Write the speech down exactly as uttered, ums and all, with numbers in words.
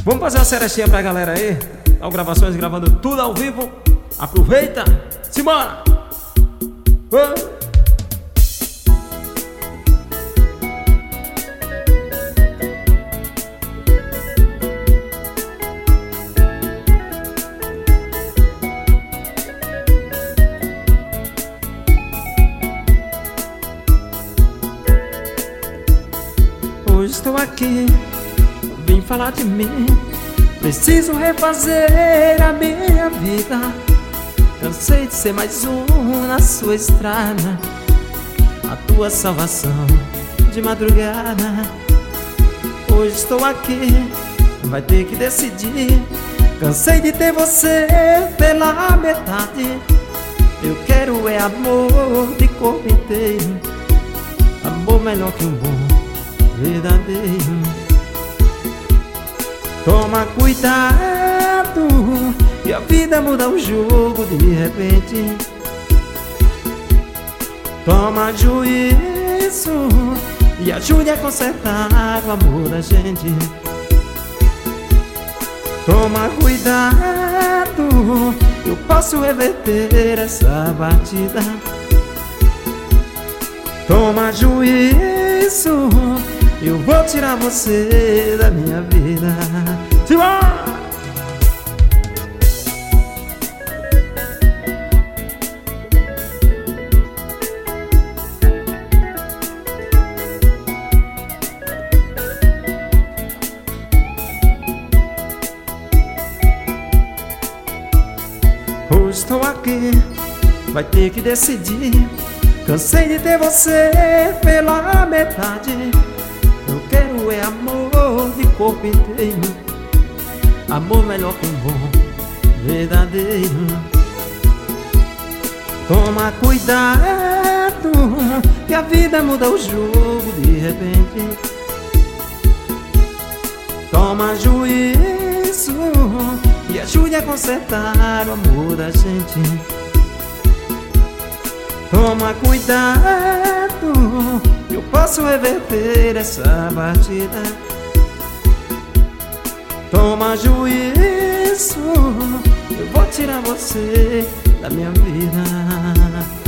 Vamos fazer uma serestinha pra galera aí. Ao Gravações gravando tudo ao vivo. Aproveita, simbora! Oh. Hoje estou aqui, vim falar de mim. Preciso refazer a minha vida. Cansei de ser mais um na sua estrada, a tua salvação de madrugada. Hoje estou aqui, vai ter que decidir. Cansei de ter você pela metade. Eu quero é amor de corpo inteiro, amor melhor que um bom verdadeiro. Toma cuidado, que a vida muda o jogo de repente. Toma juízo e ajude a consertar o amor da gente. Toma cuidado, eu posso reverter essa batida. Toma juízo, eu vou tirar você da minha vida. Simbora! Hoje estou aqui, vai ter que decidir. Cansei de ter você pela metade. Eu quero é amor de corpo inteiro, amor melhor que um bom verdadeiro. Toma cuidado, que a vida muda o jogo de repente. Toma juízo e ajude a consertar o amor da gente. Toma cuidado, eu posso reverter essa batida. Toma juízo, eu vou tirar você da minha vida.